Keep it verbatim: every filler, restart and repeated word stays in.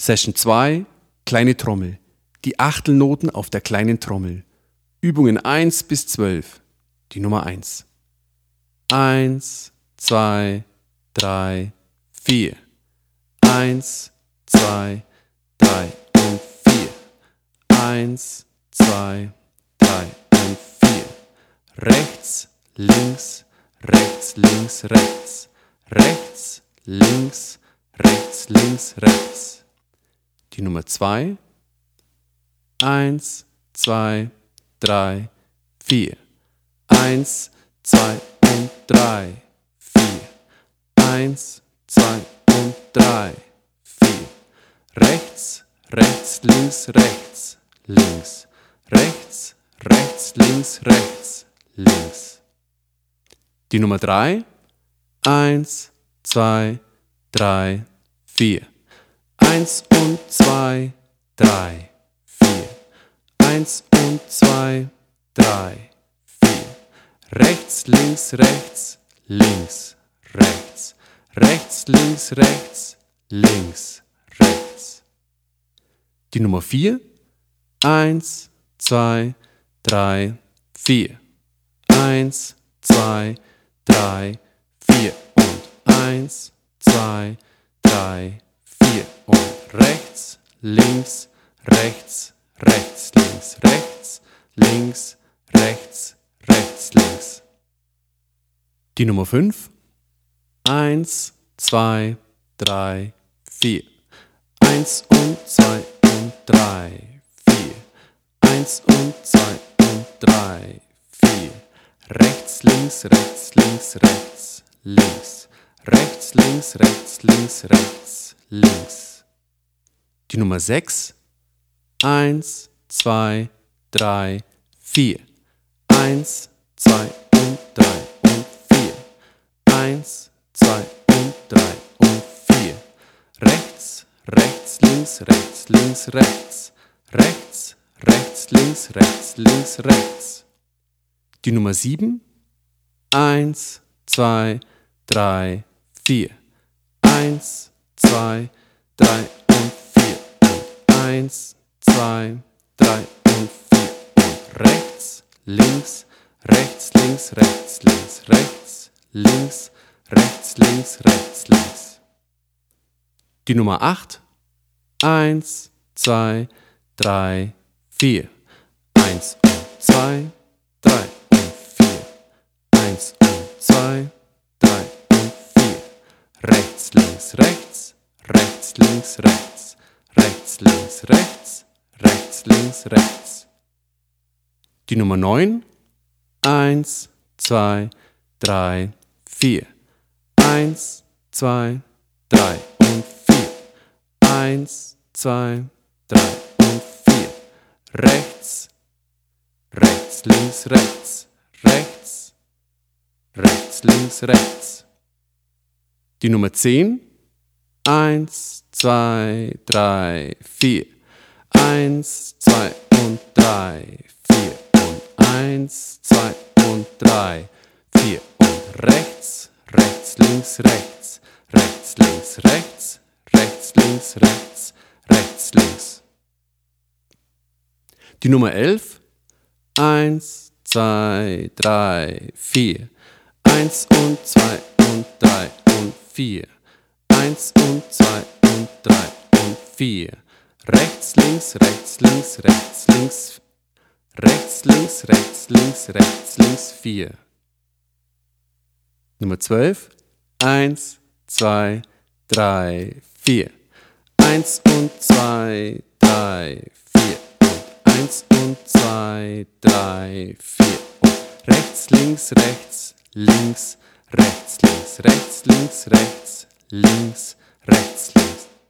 Session zwei, kleine Trommel. Die Achtelnoten auf der kleinen Trommel. Übungen eins bis zwölf. Die Nummer eins. eins, zwei, drei, vier. eins, zwei, drei und vier. eins, zwei, drei und vier. Rechts, links, rechts, links, rechts. Rechts, links, rechts, links, rechts. Die Nummer zwei. eins, zwei, drei, vier. eins, zwei und drei, vier. eins, zwei und drei, vier. Rechts, rechts, links, rechts, links. Rechts, rechts, links, rechts, links. Die Nummer drei. eins, zwei, drei, vier. eins und zwei, drei, vier. eins und zwei, drei, vier. Rechts, links, rechts, links, rechts. Rechts, links, rechts, links, rechts. Die Nummer vier. eins, zwei, drei, vier. eins, zwei, drei, vier. Und eins, zwei, drei, vier. Und rechts, links, rechts, rechts, links, rechts, links, rechts, rechts, links. Die Nummer fünf. eins, zwei, drei, vier. eins und zwei und drei, vier. eins und zwei und drei, vier. Rechts, links, rechts, links, rechts, links. Rechts, links, rechts, links, rechts, links. Die Nummer sechs. eins, zwei, drei, vier. eins, zwei und drei und vier. eins, zwei und drei und vier. Rechts, rechts, links, rechts, links, rechts. Rechts, rechts, links, rechts, links, rechts. Die Nummer sieben. eins, zwei, drei, vier. eins, zwei, drei und vier. Und eins, zwei, drei und vier. Und rechts, links, rechts, links, rechts, links, rechts, links, rechts, links, rechts, links. Die Nummer acht. eins, zwei, drei, vier. eins und zwei, drei und vier. eins und zwei, drei und vier. Rechts, links, rechts, rechts, links, rechts. Rechts, links, rechts, rechts, links, rechts. Die Nummer neun. eins, zwei, drei, vier. eins, zwei, drei und vier. eins, zwei, drei und vier. Rechts, rechts, links, rechts. Rechts, rechts, links, rechts. Die Nummer zehn. eins, zwei, drei, vier. eins, zwei und drei, vier. Und eins, zwei und drei, vier. Und rechts, rechts, links, rechts. Rechts, links, rechts. Rechts, links, rechts. Rechts, links. Die Nummer elf. eins, zwei, drei, vier. eins und zwei und drei und vier. eins und zwei und drei und vier. Rechts, links, rechts, links, rechts, links. Rechts, links, rechts, links, rechts, links, vier. Nummer zwölf. eins, zwei, drei, vier. eins und zwei, drei, vier. Und eins und zwei, drei, vier. Und rechts, links, rechts, links, rechts, links, rechts, links, rechts, links, rechts, links.